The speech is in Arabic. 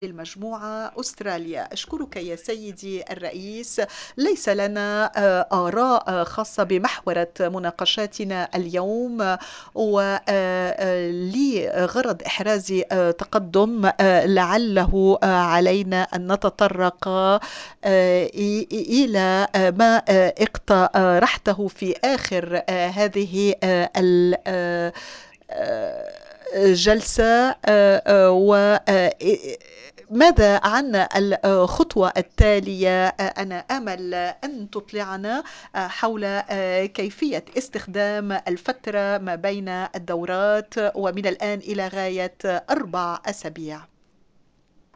المجموعة أستراليا. أشكرك يا سيدي الرئيس. ليس لنا آراء خاصة بمحورة مناقشاتنا اليوم، ولي غرض إحراز تقدم لعله علينا أن نتطرق إلى ما اقترحته في آخر هذه الجلسة. ماذا عن الخطوة التالية؟ أنا آمل أن تطلعنا حول كيفية استخدام الفترة ما بين الدورات، ومن الآن إلى غاية 4 أسابيع.